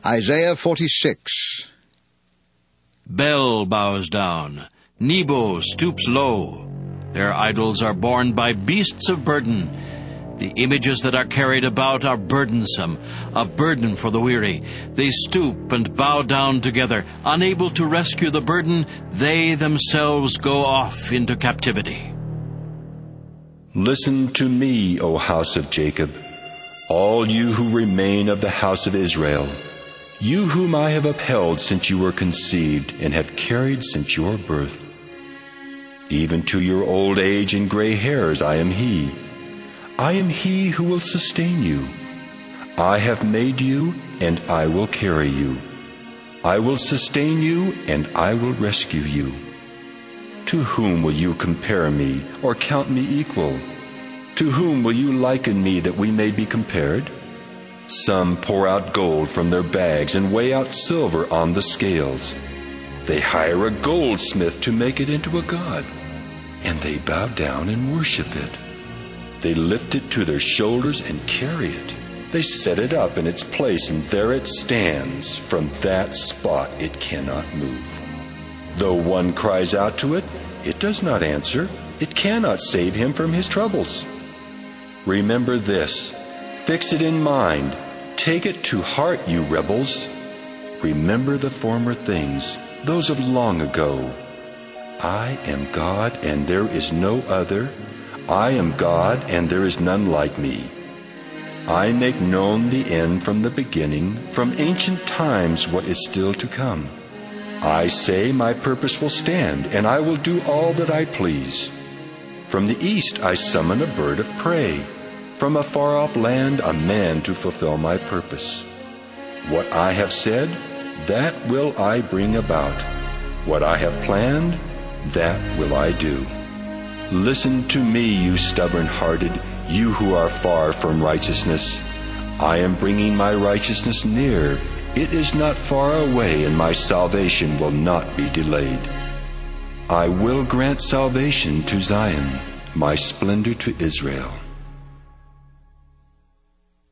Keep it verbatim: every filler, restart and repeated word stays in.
Isaiah forty-six. Bel bows down, Nebo stoops low. Their idols are borne by beasts of burden. The images that are carried about are burdensome, a burden for the weary. They stoop and bow down together. Unable to rescue the burden, they themselves go off into captivity. Listen to me, O house of Jacob, all you who remain of the house of Israel, you whom I have upheld since you were conceived and have carried since your birth. Even to your old age and gray hairs I am he. I am he who will sustain you. I have made you, and I will carry you. I will sustain you, and I will rescue you. To whom will you compare me, or count me equal? To whom will you liken me that we may be compared? Some pour out gold from their bags and weigh out silver on the scales. They hire a goldsmith to make it into a god, and they bow down and worship it. They lift it to their shoulders and carry it. They set it up in its place, and there it stands. From that spot it cannot move. Though one cries out to it, it does not answer. It cannot save him from his troubles. Remember this. Fix it in mind. Take it to heart, you rebels. Remember the former things, those of long ago. I am God, and there is no other. I am God, and there is none like me. I make known the end from the beginning, from ancient times what is still to come. I say my purpose will stand, and I will do all that I please. From the east I summon a bird of prey, from a far-off land a man to fulfill my purpose. What I have said, that will I bring about. What I have planned, that will I do. Listen to me, you stubborn-hearted, you who are far from righteousness. I am bringing my righteousness near. It is not far away, and my salvation will not be delayed. I will grant salvation to Zion, my splendor to Israel.